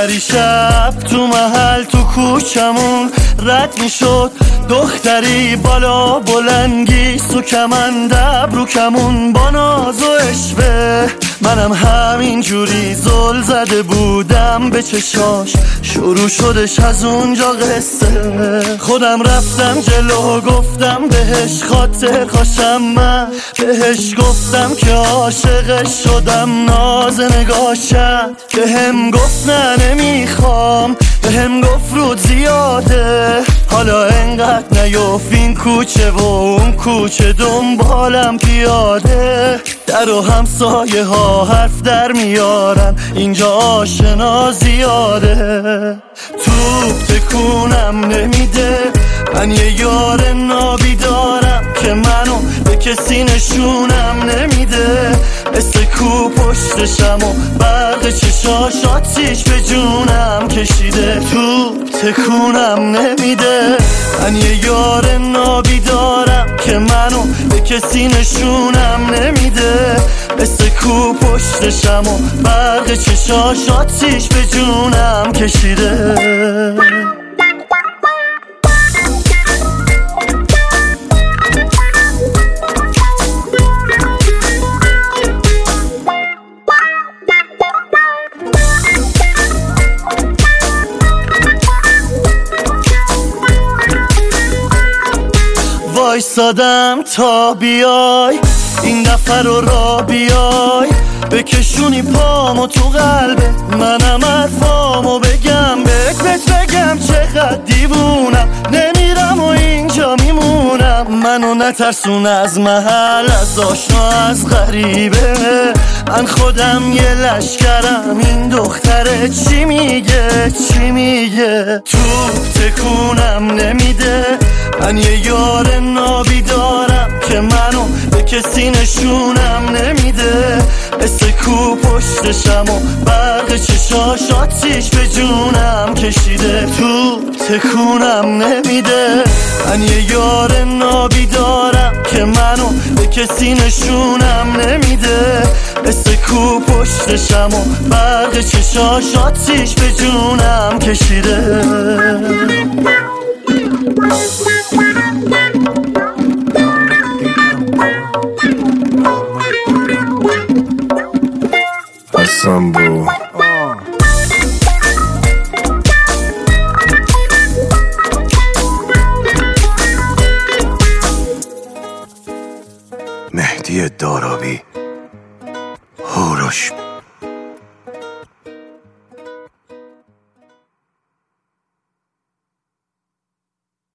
پریشب تو محل تو کوچمون رد میشد دختری بالا بلنگی سو کمند ابرو کمون با ناز و عشوه. منم همین جوری زل زده بودم به چشاش، شروع شدش از اونجا قصه. خودم رفتم جلو گفتم بهش خاطر خوشم، من بهش گفتم که عاشقش شدم. ناز نگاه کرد بهم گفت نه نمیخوام، بهم گفت رود زیاده، حالا انقدر نیفت این کوچه و اون کوچه دنبالم پیاده. در و همسایه ها حرف در میارن اینجا آشنا زیاده. توپ تکونم نمیده، من یه یار نابی دارم که منو به کسی نشونم نمیده. مثل کو پشتشم و برق چشاش آتیش به جونم کشیده. توپ تکونم نمیده، من یه یار نابی دارم که منو به کسی نشونم نمیده. مثل کو پشتشم و برق چشاش آتیش به جونم کشیده. وایسادم تا بیای این دفعه رو را بیای، بکشونی پامو تو قلبه منم حرفامو بگم بهت بگم چقدر دیوونم. نمیرم و اینجا میمونم، منو نترسون از محل، از آشنا از غریبه. من خودم یه لشکرم، این دختره چی میگه چی میگه. توپ تکونم نمیده، من یه یار نابی دارم که منو به کسی نشونم نمیده. مثل کو پشتشم و برق چشاش آتیش به جونم کشیده. توپ تکونم نمیده، من یه یار نابی دارم که منو به کسی نشونم نمیده. مثل کو پشتشم و برق چشاش آتیش به جونم کشیده. Sambo مهدی داراوی هوروش